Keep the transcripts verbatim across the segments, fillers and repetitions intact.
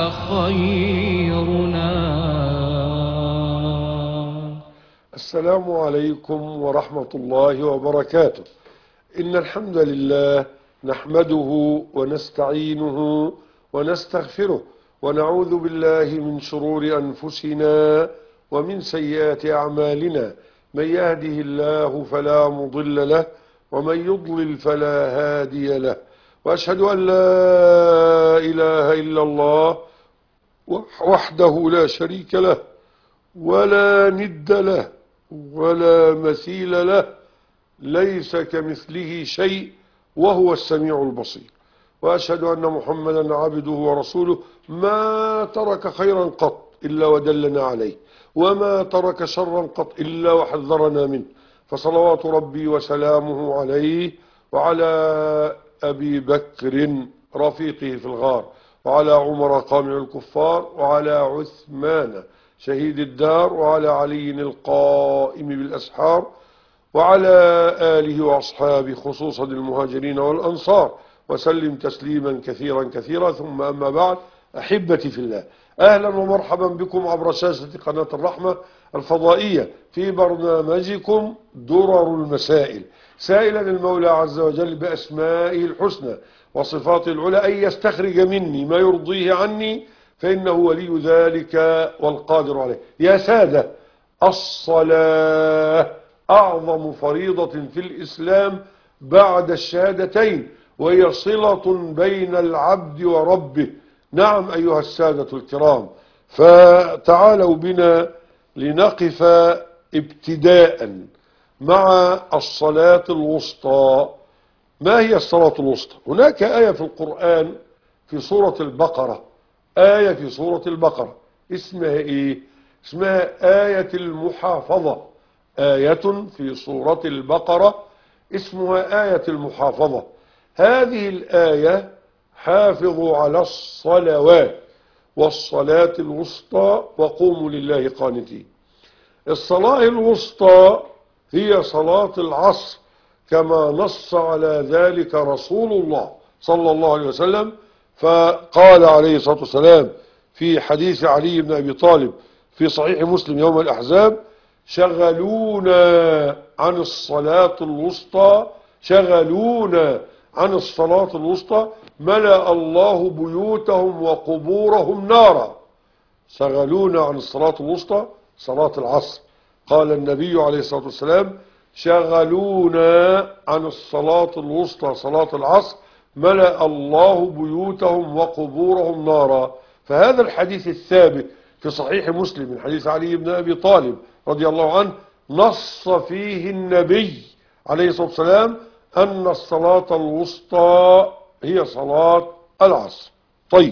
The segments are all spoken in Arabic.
خيرنا. السلام عليكم ورحمة الله وبركاته. إن الحمد لله نحمده ونستعينه ونستغفره ونعوذ بالله من شرور أنفسنا ومن سيئات أعمالنا. من يهده الله فلا مضل له ومن يضلل فلا هادي له، وأشهد أن لا إله إلا الله وحده لا شريك له ولا ند له ولا مثيل له، ليس كمثله شيء وهو السميع البصير. وأشهد أن محمدا عبده ورسوله، ما ترك خيرا قط إلا ودلنا عليه، وما ترك شرا قط إلا وحذرنا منه، فصلوات ربي وسلامه عليه وعلى أبي بكر رفيقه في الغار، وعلى عمر قامع الكفار، وعلى عثمان شهيد الدار، وعلى علي القائم بالأسحار، وعلى آله وأصحابه خصوصا المهاجرين والأنصار، وسلم تسليما كثيرا كثيرا. ثم أما بعد، أحبتي في الله، أهلا ومرحبا بكم عبر شاشة قناة الرحمة الفضائية في برنامجكم درر المسائل، سائلا المولى عز وجل بأسمائه الحسنى وصفاته العلى أن يستخرج مني ما يرضيه عني، فإنه ولي ذلك والقادر عليه. يا سادة، الصلاة أعظم فريضة في الإسلام بعد الشهادتين، وهي صلة بين العبد وربه. نعم أيها السادة الكرام، فتعالوا بنا لنقف ابتداء مع الصلاة الوسطى. ما هي الصلاة الوسطى؟ هناك آية في القرآن في سورة البقرة، آية في سورة البقرة اسمها إيه؟ اسمها آية المحافظة. آية في سورة البقرة اسمها آية المحافظة. هذه الآية: حافظوا على الصلوات والصلاة الوسطى وقوموا لله قانتين. الصلاة الوسطى هي صلاة العصر، كما نص على ذلك رسول الله صلى الله عليه وسلم، فقال عليه الصلاة والسلام في حديث علي بن أبي طالب في صحيح مسلم يوم الأحزاب: شغلونا عن الصلاة الوسطى، شغلونا عن الصلاة الوسطى ملأ الله بيوتهم وقبورهم نارا. شغلونا عن الصلاة الوسطى، صلاة العصر. قال النبي عليه الصلاة والسلام: شغلونا عن الصلاة الوسطى، صلاة العصر، ملأ الله بيوتهم وقبورهم نارا. فهذا الحديث الثابت في صحيح مسلم من حديث علي بن أبي طالب رضي الله عنه نص فيه النبي عليه الصلاة والسلام أن الصلاة الوسطى هي صلاة العصر. طيب،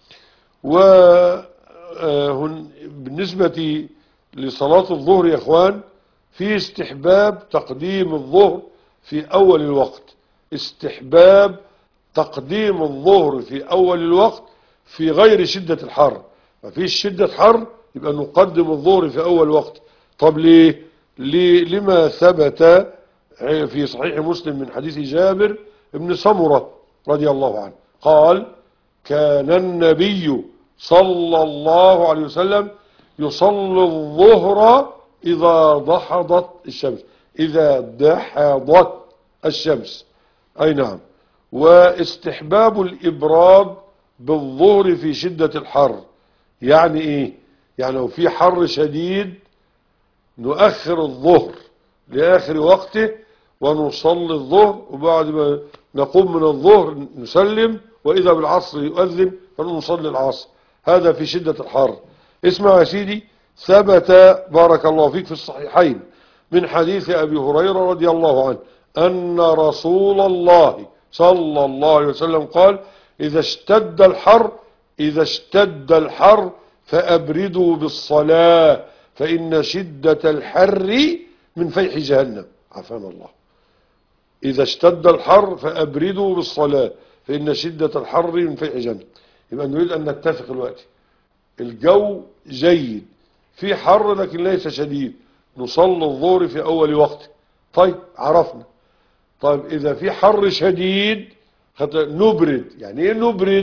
وبالنسبة لصلاة الظهر يا إخوان، في استحباب تقديم الظهر في أول الوقت. استحباب تقديم الظهر في أول الوقت في غير شدة الحر. ما فيش شدة حر يبقى نقدم الظهر في أول وقت. طب ليه؟ ليه؟ لما ثبت في صحيح مسلم من حديث جابر بن سمرة رضي الله عنه قال: كان النبي صلى الله عليه وسلم يصلي الظهر إذا دحضت الشمس. إذا دحضت الشمس، أي نعم. واستحباب الإبراد بالظهر في شدة الحر. يعني إيه؟ يعني لو في حر شديد نؤخر الظهر لآخر وقته ونصلي الظهر، وبعد ما نقوم من الظهر نسلم، وإذا بالعصر يؤذن فنصلي العصر. هذا في شدة الحر. اسمع يا سيدي، ثبت بارك الله فيك في الصحيحين من حديث أبي هريرة رضي الله عنه أن رسول الله صلى الله عليه وسلم قال: إذا اشتد الحر إذا اشتد الحر فأبردوا بالصلاة، فإن شدة الحر من فيح جهنم. عافانا الله. إذا اشتد الحر فأبردوا بالصلاة، فإن شدة الحر من فيح جهنم. يبقى نريد أن نتفق الوقت، الجو جيد، في حر لكن ليس شديد، نصلي الظهر في أول وقت. طيب، عرفنا. طيب، إذا في حر شديد نبرد. يعني إيه نبرد؟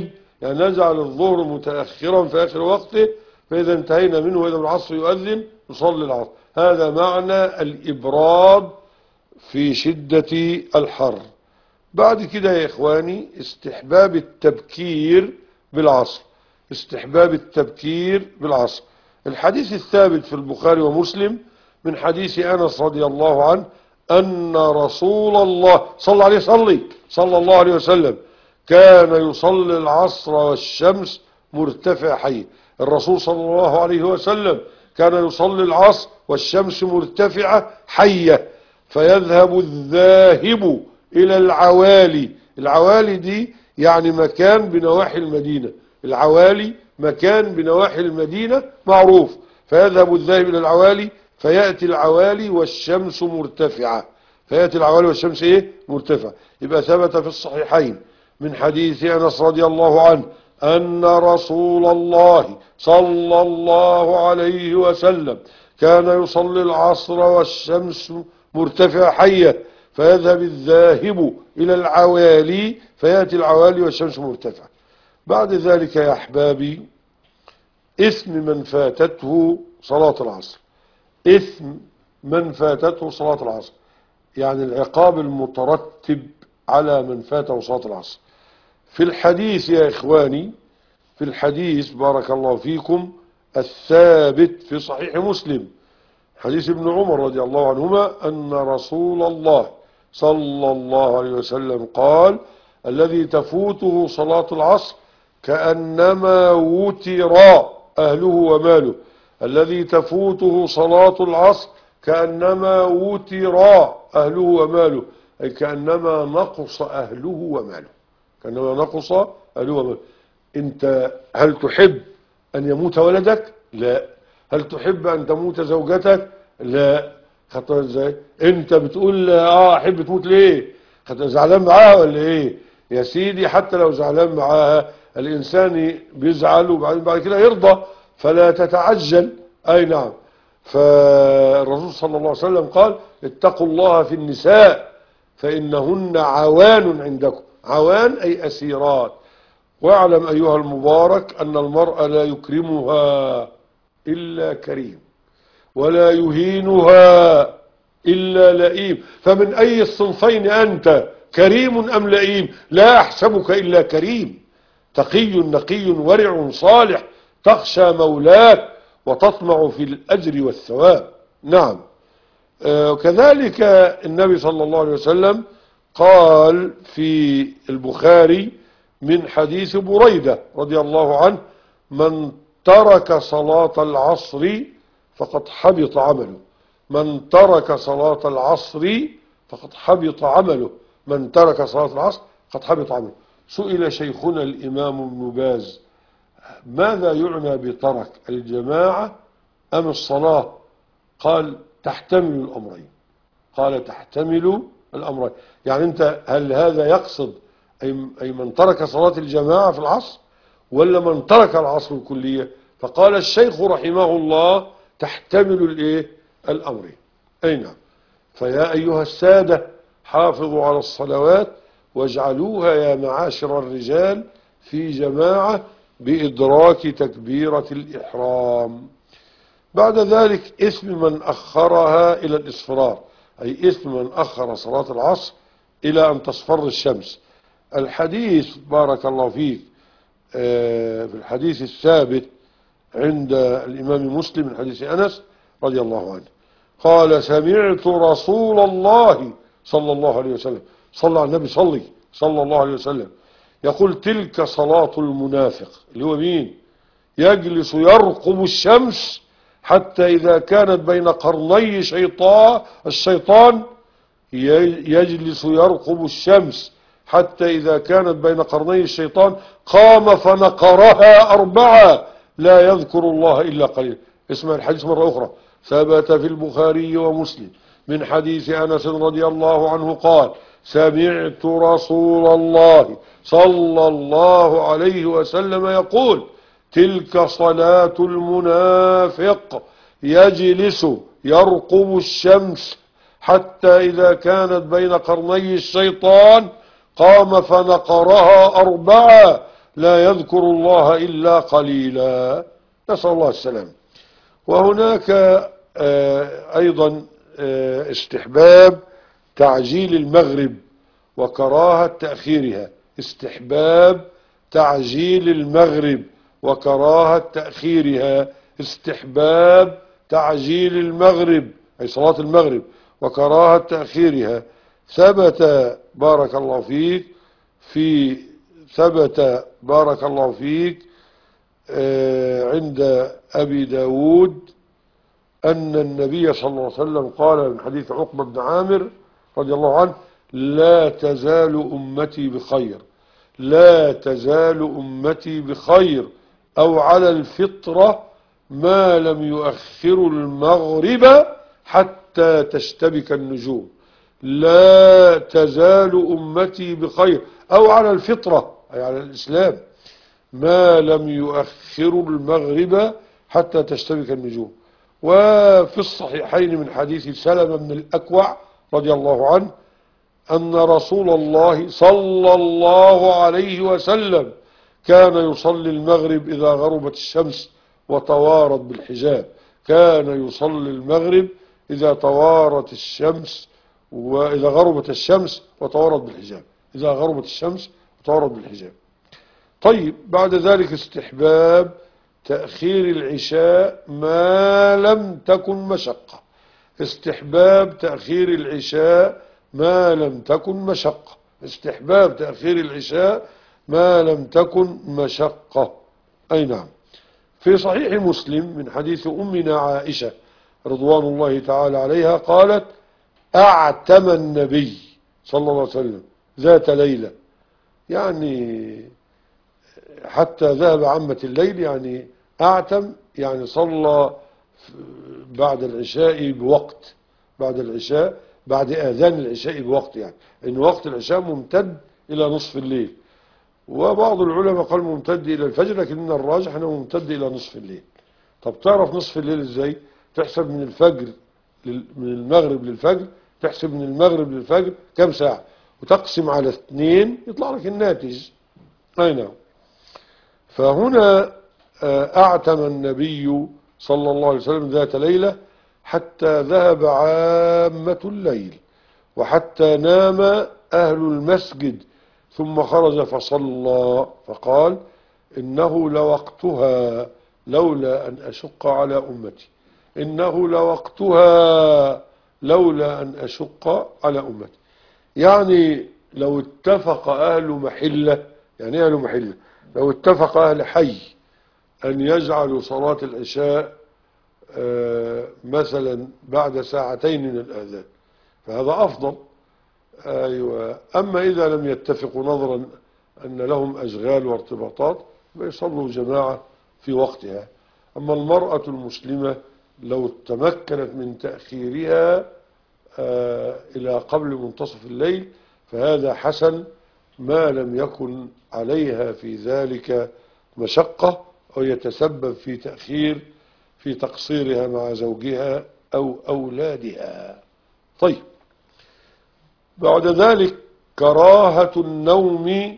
يعني نجعل الظهر متأخرا في آخر وقته، فإذا انتهينا منه وإذا العصر يؤذن نصلي العصر. هذا معنى الإبراد في شدة الحر. بعد كده يا إخواني استحباب التبكير بالعصر، استحباب التبكير بالعصر. الحديث الثابت في البخاري ومسلم من حديث أنس رضي الله عنه أن رسول الله صلى عليه صلي صلى الله عليه وسلم كان يصلي العصر والشمس مرتفع حية. الرسول صلى الله عليه وسلم كان يصلي العصر والشمس مرتفعة حية، فيذهب الذاهب إلى العوالي. العوالي دي يعني مكان بنواحي المدينة، العوالي مكان بنواحي المدينة معروف. فيذهب الذاهب إلى العوالي فيأتي العوالي والشمس مرتفعة، فيأتي العوالي والشمس إيه؟ مرتفعة. يبقى ثبت في الصحيحين من حديث أنس رضي الله عنه أن رسول الله صلى الله عليه وسلم كان يصلي العصر والشمس مرتفعة حية، فيذهب الذاهب إلى العوالي فيأتي العوالي والشمس مرتفعة. بعد ذلك يا أحبابي إثم من فاتته صلاة العصر، إثم من فاتته صلاة العصر، يعني العقاب المترتب على من فاته صلاة العصر. في الحديث يا إخواني، في الحديث بارك الله فيكم الثابت في صحيح مسلم حديث ابن عمر رضي الله عنهما أن رسول الله صلى الله عليه وسلم قال: الذي تفوته صلاة العصر كأنما وتر أهله وماله. الذي تفوته صلاة العصر كأنما وتر أهله وماله، أي كأنما نقص أهله وماله، كأنما نقص أهله وماله. أنت هل تحب أن يموت ولدك؟ لا. هل تحب أن تموت زوجتك؟ لا. خطأ ازاي؟ أنت بتقول آه أحب تموت ليه؟ خطأ زعلان معاها ولا إيه؟ يا سيدي حتى لو زعلان معاها الإنسان بيزعل وبعدين بعد كده يرضى، فلا تتعجل. أي نعم. فالرسول صلى الله عليه وسلم قال: اتقوا الله في النساء فإنهن عوان عندكم. عوان أي أسيرات. واعلم أيها المبارك أن المرأة لا يكرمها إلا كريم، ولا يهينها إلا لئيم. فمن أي الصنفين أنت، كريم أم لئيم؟ لا أحسبك إلا كريم، تقي نقي ورع صالح، تخشى مولاك وتطمع في الأجر والثواب. نعم. آه كذلك النبي صلى الله عليه وسلم قال في البخاري من حديث بريدة رضي الله عنه: من ترك صلاة العصر فقد حبط عمله. من ترك صلاة العصر فقد حبط عمله. من ترك صلاة العصر فقد حبط عمله. سئل شيخنا الإمام ابن باز: ماذا يعنى بترك، الجماعة أم الصلاة؟ قال: تحتمل الأمرين. قال: تحتمل الأمرين. يعني أنت هل هذا يقصد أي من ترك صلاة الجماعة في العصر ولا من ترك العصر الكلية؟ فقال الشيخ رحمه الله: تحتمل الايه الأمرين. أي نعم. فيا أيها السادة حافظوا على الصلوات واجعلوها يا معاشر الرجال في جماعة بإدراك تكبيرة الإحرام. بعد ذلك إثم من أخرها إلى الإصفرار، أي إثم من أخر صلاة العصر إلى أن تصفر الشمس. الحديث بارك الله فيك في الحديث الثابت عند الإمام مسلم من حديث أنس رضي الله عنه قال: سمعت رسول الله صلى الله عليه وسلم، صلى على النبي صلي صلى الله عليه وسلم، يقول: تلك صلاة المنافق، اللي هو مين؟ يجلس يرقب الشمس حتى إذا كانت بين قرني شيطان الشيطان يجلس يرقب الشمس حتى إذا كانت بين قرني الشيطان قام فنقرها أربعة لا يذكر الله إلا قليلا. اسمع الحديث مرة أخرى. ثبت في البخاري ومسلم من حديث أنس رضي الله عنه قال: سمعت رسول الله صلى الله عليه وسلم يقول: تلك صلاة المنافق، يجلس يرقب الشمس حتى إذا كانت بين قرني الشيطان قام فنقرها أربعة لا يذكر الله إلا قليلا، نسأل الله السلام. وهناك آه، أيضا آه، استحباب تعجيل المغرب وكراهة تأخيرها. استحباب تعجيل المغرب وكراهة تأخيرها. استحباب تعجيل المغرب أي صلاة المغرب وكراهة تأخيرها. ثبت بارك الله فيك في ثبت بارك الله فيك آه، عند أبي داود أن النبي صلى الله عليه وسلم قال من حديث عقبة بن عامر رضي الله عنه: لا تزال أمتي بخير، لا تزال أمتي بخير أو على الفطرة ما لم يؤخروا المغرب حتى تشتبك النجوم. لا تزال أمتي بخير أو على الفطرة أي على الإسلام ما لم يؤخروا المغرب حتى تشتبك النجوم. وفي الصحيحين من حديث سلمة بن الأكوع رضي الله عنه أن رسول الله صلى الله عليه وسلم كان يصلي المغرب إذا غربت الشمس وتوارت بالحجاب. كان يصلي المغرب إذا توارت الشمس وإذا غربت الشمس وتوارت بالحجاب. إذا غربت الشمس وتوارت بالحجاب. طيب، بعد ذلك استحباب تأخير العشاء ما لم تكن مشقة. استحباب تأخير العشاء ما لم تكن مشقة. استحباب تأخير العشاء ما لم تكن مشقة. أي نعم. في صحيح مسلم من حديث أمنا عائشة رضوان الله تعالى عليها قالت: أعتم النبي صلى الله عليه وسلم ذات ليلة، يعني حتى ذهب عامة الليل، يعني أعتم يعني صلى بعد العشاء بوقت، بعد العشاء بعد آذان العشاء بوقت، يعني إن وقت العشاء ممتد إلى نصف الليل. وبعض العلماء قال ممتد إلى الفجر، لكن من الراجح أنه ممتد إلى نصف الليل. طب تعرف نصف الليل إزاي؟ تحسب من الفجر من المغرب للفجر، تحسب من المغرب للفجر كم ساعة وتقسم على اثنين يطلع لك الناتج. أي نعم. فهنا أعتم النبي صلى الله عليه وسلم ذات ليلة حتى ذهب عامة الليل وحتى نام أهل المسجد، ثم خرج فصلى فقال: إنه لوقتها لولا أن أشق على أمتي. إنه لوقتها لولا أن أشق على أمتي. يعني لو اتفق أهل محلة، يعني أهل محلة لو اتفق أهل حي أن يجعلوا صلاة العشاء مثلا بعد ساعتين من الآذان فهذا أفضل. أيوة. أما إذا لم يتفقوا نظرا أن لهم أشغال وارتباطات فيصلوا جماعة في وقتها. أما المرأة المسلمة لو تمكنت من تأخيرها إلى قبل منتصف الليل فهذا حسن ما لم يكن عليها في ذلك مشقة أو يتسبب في تأخير في تقصيرها مع زوجها أو أولادها. طيب، بعد ذلك كراهة النوم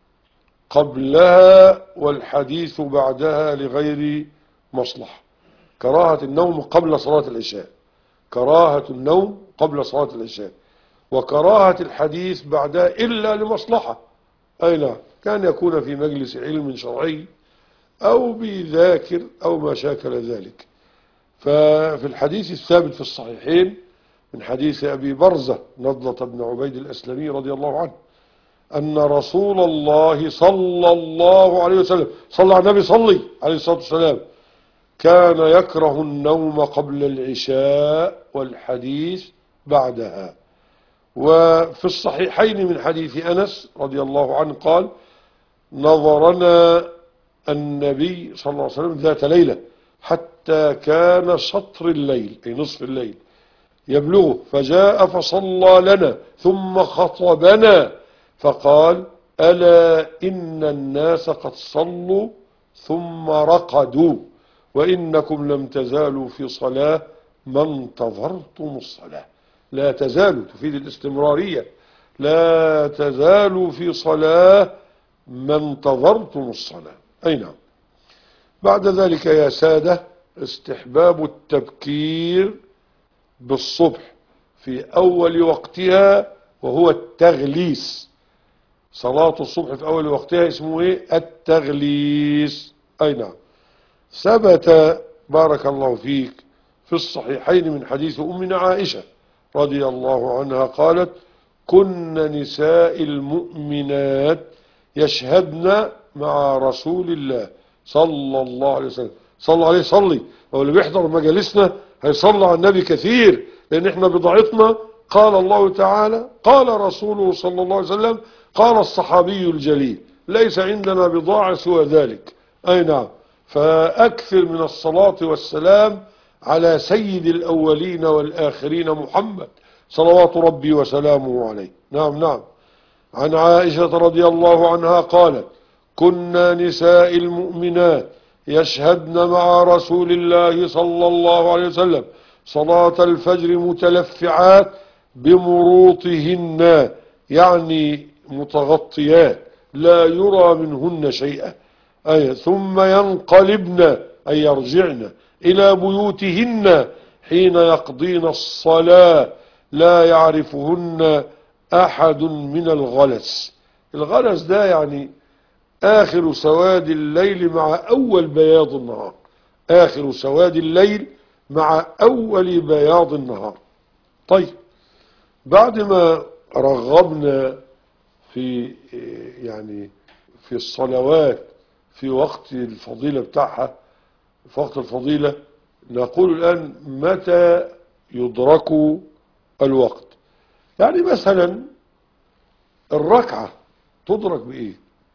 قبلها والحديث بعدها لغير مصلحة. كراهة النوم قبل صلاة العشاء، كراهة النوم قبل صلاة العشاء، وكراهة الحديث بعدها إلا لمصلحة. أي نعم، كان يكون في مجلس علم شرعي أو بذاكر أو ما شاكل ذلك. ففي الحديث الثابت في الصحيحين من حديث أبي برزة نضلة بن عبيد الأسلمي رضي الله عنه أن رسول الله صلى الله عليه وسلم صلى على النبي صلي عليه الصلاة والسلام كان يكره النوم قبل العشاء والحديث بعدها. وفي الصحيحين من حديث أنس رضي الله عنه قال: نظرنا النبي صلى الله عليه وسلم ذات ليلة حتى كان شطر الليل أي نصف الليل يبلغه، فجاء فصلى لنا ثم خطبنا فقال: ألا إن الناس قد صلوا ثم رقدوا وإنكم لم تزالوا في صلاة ما انتظرتم الصلاة. لا تزالوا تفيد الاستمرارية، لا تزالوا في صلاة ما انتظرتم الصلاة. أي نعم. بعد ذلك يا سادة استحباب التبكير بالصبح في أول وقتها، وهو التغليس. صلاة الصبح في أول وقتها اسمه إيه؟ التغليس. أي نعم. ثبت بارك الله فيك في الصحيحين من حديث أمنا عائشة رضي الله عنها قالت: كن نساء المؤمنات يشهدن مع رسول الله صلى الله عليه وسلم. صلى عليه صلي. هو اللي بيحضر مجالسنا هيصلى على النبي كثير، لأن احنا بضاعتنا قال الله تعالى قال رسوله صلى الله عليه وسلم قال الصحابي الجليل، ليس عندنا بضاعة سوى ذلك. أي نعم. فأكثر من الصلاة والسلام على سيد الأولين والآخرين محمد صلوات ربي وسلامه عليه. نعم نعم. عن عائشة رضي الله عنها قالت: كنا نساء المؤمنات يشهدن مع رسول الله صلى الله عليه وسلم صلاة الفجر متلفعات بمروطهن، يعني متغطيات لا يرى منهن شيئا، أي ثم ينقلبن أي يرجعن إلى بيوتهن حين يقضين الصلاة لا يعرفهن أحد من الغلس. الغلس ده يعني آخر سواد الليل مع أول بياض النهار، آخر سواد الليل مع أول بياض النهار. طيب، بعد ما رغبنا في يعني في الصلوات في وقت الفضيلة بتاعها، في وقت الفضيلة، نقول الآن متى يدرك الوقت. يعني مثلا الركعة تدرك بإيه؟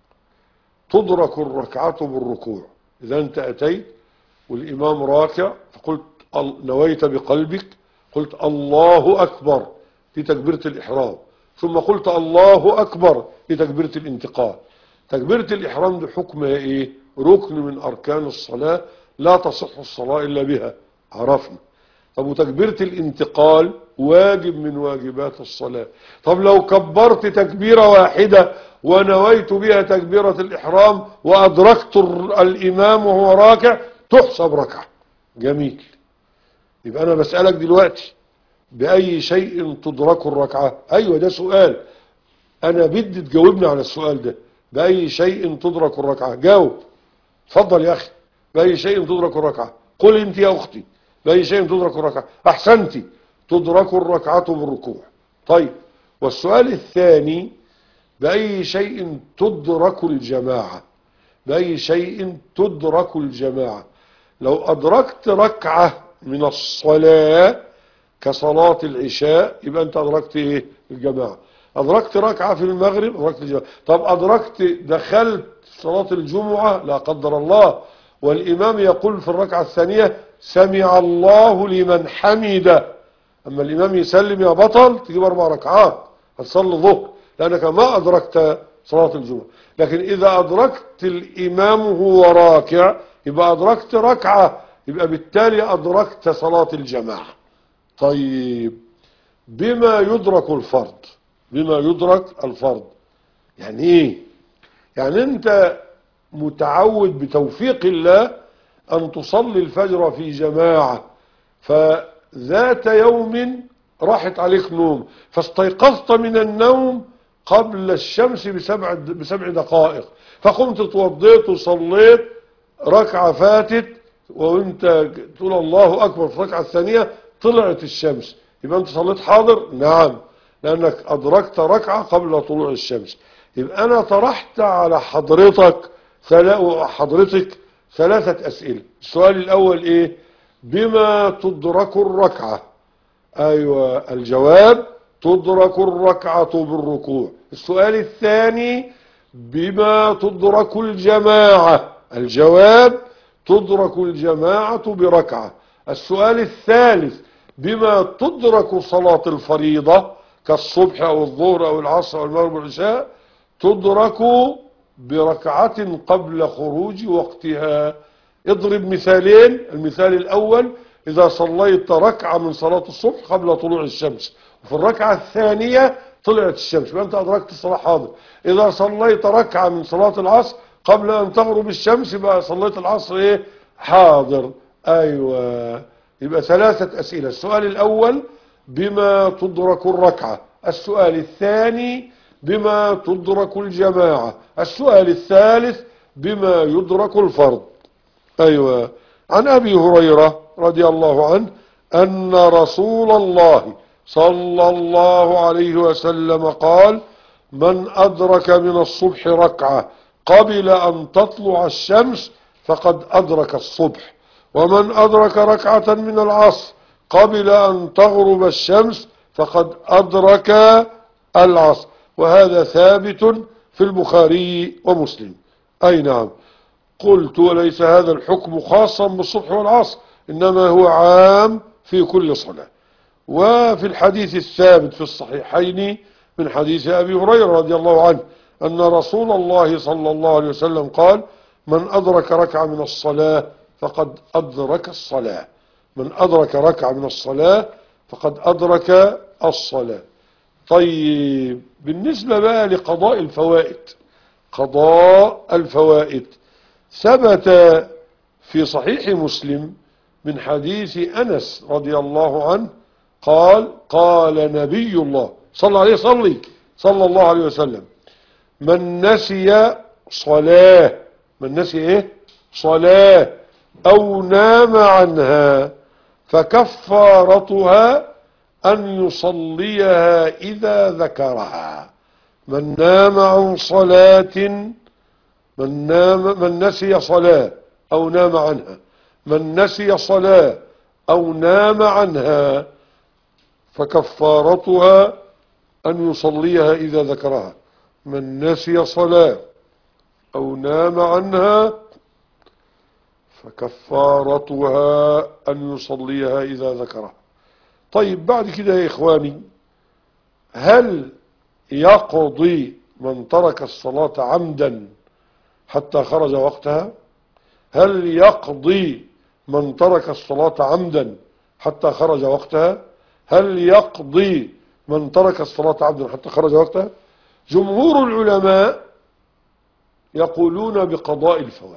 تدرك الركعة بالركوع. إذا أنت أتيت والإمام راكع فقلت نويت بقلبك، قلت الله أكبر لتكبيرة الإحرام، ثم قلت الله أكبر لتكبيرة الانتقال. تكبيرة الإحرام دي حكمها إيه؟ ركن من أركان الصلاة، لا تصح الصلاة إلا بها، عرفنا. طب وتكبيرة الانتقال واجب من واجبات الصلاة. طب لو كبرت تكبيرة واحدة ونويت بها تكبيرة الإحرام وأدركت الإمام وهو راكع تحسب ركعة. جميل. يبقى أنا بسألك دلوقتي بأي شيء تدرك الركعة؟ أيوة ده سؤال، أنا بدي تجاوبني على السؤال ده. بأي شيء تدرك الركعة؟ جاوب. اتفضل يا أخي. بأي شيء تدرك الركعة؟ قل أنت يا أختي. بأي شيء تدرك الركعة؟ أحسنتي، تدرك الركعة بالركوع. طيب، والسؤال الثاني: بأي شيء تدرك الجماعة؟ بأي شيء تدرك الجماعة؟ لو أدركت ركعة من الصلاة كصلاة العشاء يبقى أنت أدركت إيه؟ الجماعة. أدركت ركعة في المغرب أدركت الجماعة. طب أدركت دخلت صلاة الجمعة لا قدر الله والإمام يقول في الركعة الثانية سمع الله لمن حمده، أما الإمام يسلم يا بطل تجيب أربع ركعات هتصلي ظهر لأنك ما أدركت صلاة الجمعة. لكن إذا أدركت الإمام وهو راكع يبقى أدركت ركعة، يبقى بالتالي أدركت صلاة الجماعة. طيب، بما يدرك الفرض؟ بما يدرك الفرض يعني إيه؟ يعني أنت متعود بتوفيق الله أن تصلي الفجر في جماعة، فذات يوم راحت عليك نوم فاستيقظت من النوم قبل الشمس بسبع بسبع دقائق، فقمت توضيت وصليت ركعة فاتت وانت تقول الله أكبر في الركعة الثانية طلعت الشمس، يبقى انت صليت حاضر؟ نعم، لأنك أدركت ركعة قبل طلوع الشمس. يبقى أنا طرحت على حضرتك حضرتك ثلاثة أسئلة. السؤال الأول إيه؟ بما تدرك الركعة؟ أيوة، الجواب تدرك الركعة بالركوع. السؤال الثاني بما تدرك الجماعة؟ الجواب تدرك الجماعة بركعة. السؤال الثالث بما تدرك صلاة الفريضة كالصبح أو الظهر أو العصر أو المغرب والعشاء؟ تدرك بركعة قبل خروج وقتها. اضرب مثالين. المثال الأول إذا صليت ركعة من صلاة الصبح قبل طلوع الشمس، وفي الركعة الثانية طلعت الشمس يبقى أنت أدركت الصلاة حاضر. إذا صليت ركعة من صلاة العصر قبل أن تغرب الشمس يبقى صليت العصر إيه؟ حاضر. أيوة. يبقى ثلاثة أسئلة. السؤال الأول بما تدرك الركعة، السؤال الثاني بما تدرك الجماعة، السؤال الثالث بما يدرك الفرض. أيوة. عن أبي هريرة رضي الله عنه أن رسول الله صلى الله عليه وسلم قال: من أدرك من الصبح ركعة قبل أن تطلع الشمس فقد أدرك الصبح، ومن أدرك ركعة من العصر قبل أن تغرب الشمس فقد أدرك العصر. وهذا ثابت في البخاري ومسلم. أي نعم. قلت: وليس هذا الحكم خاصا بالصبح والعصر، إنما هو عام في كل صلاة. وفي الحديث الثابت في الصحيحين من حديث أبي هريرة رضي الله عنه أن رسول الله صلى الله عليه وسلم قال: من أدرك ركعة من الصلاة فقد أدرك الصلاة. من أدرك ركعة من الصلاة فقد أدرك الصلاة. طيب، بالنسبة بقى لقضاء الفوائد، قضاء الفوائد ثبت في صحيح مسلم من حديث أنس رضي الله عنه قال: قال نبي الله صلى الله عليه صلي صلى الله عليه وسلم: من نسي صلاة، من نسي ايه؟ صلاة أو نام عنها فكفارتها أن يصليها إذا ذكرها. من نام عن صلاة، من نام من نسي صلاة أو نام عنها، من نسي صلاة أو نام عنها فكفارتها أن يصليها إذا ذكرها. من نسي صلاة أو نام عنها فكفارتها أن يصليها إذا ذكرها. طيب، بعد كده يا إخواني، هل يقضي من ترك الصلاة عمدا حتى خرج وقتها؟ هل يقضي من ترك الصلاة عمدا حتى خرج وقتها؟ هل يقضي من ترك الصلاة عمدا حتى خرج وقتها؟ جمهور العلماء يقولون بقضاء الفوائد،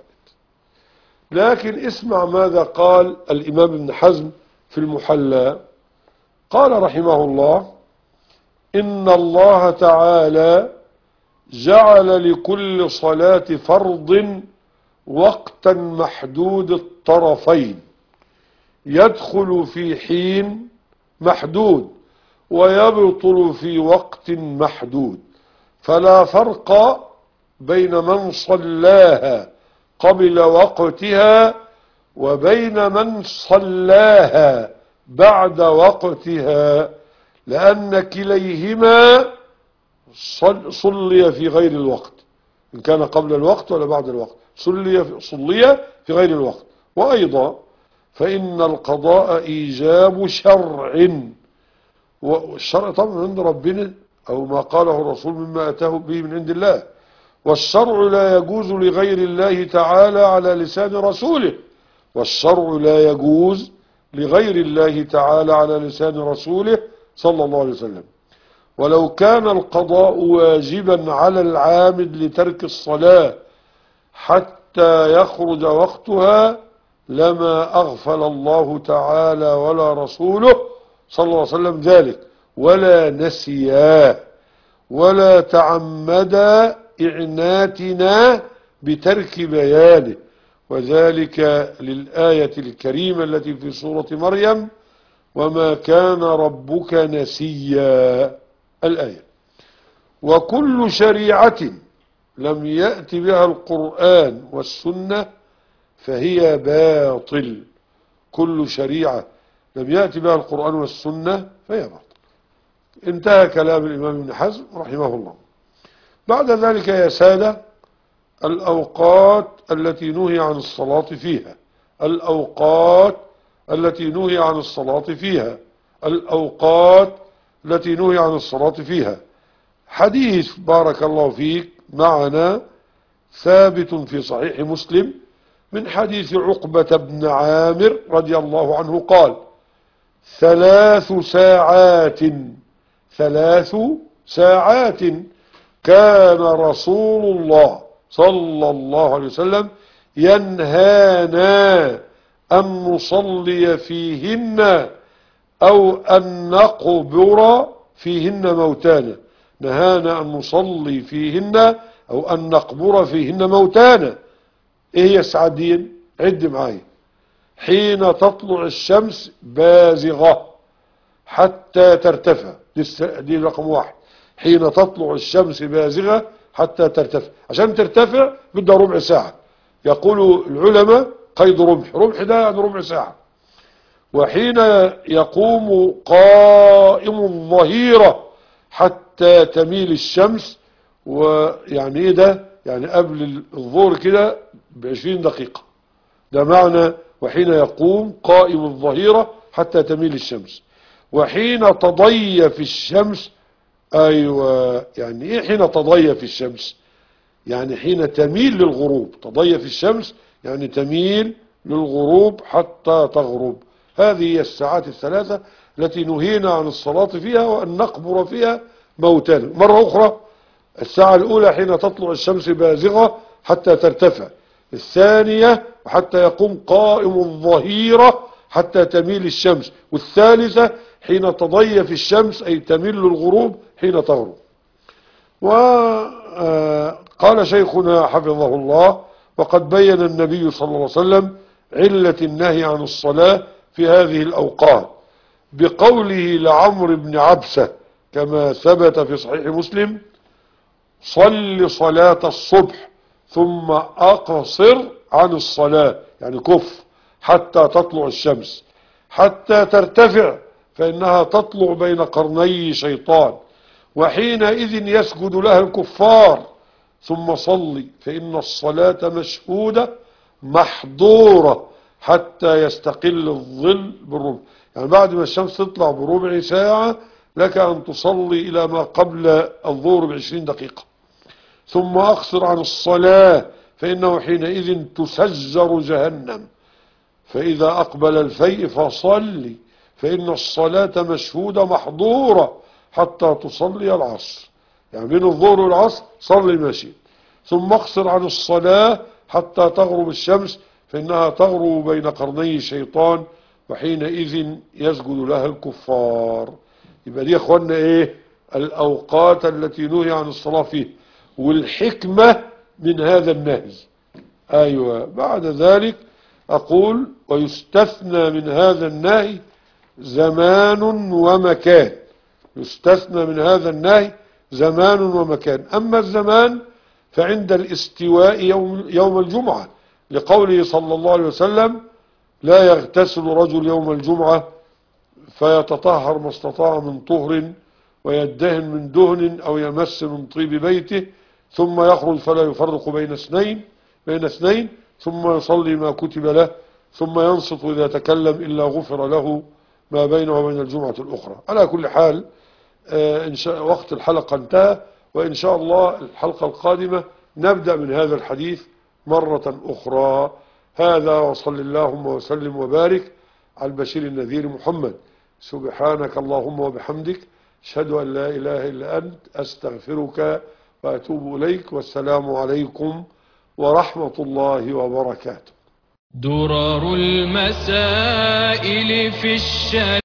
لكن اسمع ماذا قال الإمام ابن حزم في المحلى. قال رحمه الله: إن الله تعالى جعل لكل صلاة فرض وقتا محدود الطرفين يدخل في حين محدود ويبطل في وقت محدود، فلا فرق بين من صلاها قبل وقتها وبين من صلاها بعد وقتها، لأن كليهما صلي في غير الوقت، إن كان قبل الوقت ولا بعد الوقت صلي في, صلي في غير الوقت. وأيضا فإن القضاء إيجاب شرع، والشرع طبعا من عند ربنا أو ما قاله الرسول مما أتاه به من عند الله، والشرع لا يجوز لغير الله تعالى على لسان رسوله، والشرع لا يجوز لغير الله تعالى على لسان رسوله صلى الله عليه وسلم. ولو كان القضاء واجبا على العامد لترك الصلاة حتى يخرج وقتها لما أغفل الله تعالى ولا رسوله صلى الله عليه وسلم ذلك، ولا نسيا ولا تعمدا إعناتنا بترك بيانه، وذلك للآية الكريمة التي في سورة مريم: وما كان ربك نسيا، الآية. وكل شريعة لم يأت بها القرآن والسنة فهي باطل. كل شريعة لم يأت بها القرآن والسنة فهي باطل. انتهى كلام الإمام ابن حزم رحمه الله. بعد ذلك يا سادة، الأوقات التي نهي عن الصلاة فيها، الأوقات التي نهي عن الصلاة فيها، الأوقات التي نهي عن الصلاة فيها. حديث بارك الله فيك معنا ثابت في صحيح مسلم من حديث عقبة بن عامر رضي الله عنه قال: ثلاث ساعات ثلاث ساعات كان رسول الله صلى الله عليه وسلم ينهانا أن نصلي فيهن أو أن نقبر فيهن موتانا. نهانا أن نصلي فيهن أو أن نقبر فيهن موتانا. إيه هي الساعات دي؟ عد معايا. حين تطلع الشمس بازغة حتى ترتفع، دي رقم واحد. حين تطلع الشمس بازغة حتى ترتفع، عشان ترتفع بدها ربع ساعة. يقول العلماء قيد رمح، رمح ده يعني ربع ساعة. وحين يقوم قائم الظهيرة حتى تميل الشمس، ويعني ايه ده؟ يعني قبل الظهر كده بعشرين دقيقة. ده معنى وحين يقوم قائم الظهيرة حتى تميل الشمس. وحين تضيف الشمس، ايوه، يعني ايه حين تضيف الشمس؟ يعني حين تميل للغروب. تضيف الشمس يعني تميل للغروب حتى تغرب. هذه هي الساعات الثلاثة التي نهينا عن الصلاة فيها وأن نقبر فيها موتانا. مرة أخرى، الساعة الأولى حين تطلع الشمس بازغة حتى ترتفع. الثانية حتى يقوم قائم الظهيرة حتى تميل الشمس. والثالثة حين تضيف الشمس أي تميل للغروب حين تغرب. وقال شيخنا حفظه الله: وقد بين النبي صلى الله عليه وسلم علة النهي عن الصلاة في هذه الأوقات بقوله لعمرو بن عبسة كما ثبت في صحيح مسلم: صل صلاة الصبح ثم أقصر عن الصلاة، يعني كف حتى تطلع الشمس، حتى ترتفع فإنها تطلع بين قرني شيطان، وحينئذ يسجد لها الكفار، ثم صلي فإن الصلاة مشهودة محظورة حتى يستقل الظل بالربع. يعني بعد ما الشمس تطلع بربع ساعة لك أن تصلي إلى ما قبل الظهر بعشرين دقيقة. ثم أقصر عن الصلاة فإنه حينئذ تسجر جهنم، فإذا أقبل الفيء فصلي فإن الصلاة مشهودة محظورة حتى تصلي العصر. يعني بين الظهر والعصر صلي ماشي. ثم اقصر عن الصلاة حتى تغرب الشمس فإنها تغرب بين قرني الشيطان، وحينئذ يسجد لها الكفار. يبقى دي يا اخوانا ايه الأوقات التي نهي عن الصلاة فيه، والحكمة من هذا النهي. أيوة، بعد ذلك أقول: ويستثنى من هذا النهي زمان ومكان. يستثنى من هذا النهي زمان ومكان. أما الزمان فعند الاستواء يوم, يوم الجمعة، لقوله صلى الله عليه وسلم: لا يغتسل رجل يوم الجمعة فيتطهر ما استطاع من طهر ويدهن من دهن أو يمس من طيب بيته ثم يخرج فلا يفرق بين اثنين بين اثنين ثم يصلي ما كتب له ثم ينصت إذا تكلم إلا غفر له ما بينه وبين الجمعة الأخرى. على كل حال، آه إن شاء وقت الحلقة انتهى، وإن شاء الله الحلقة القادمة نبدأ من هذا الحديث مرة أخرى. هذا، وصل اللهم وسلم وبارك على البشير النذير محمد. سبحانك اللهم وبحمدك، أشهد أن لا إله إلا أنت، أستغفرك وأتوب إليك، والسلام عليكم ورحمة الله وبركاته. درر المسائل في الشريعة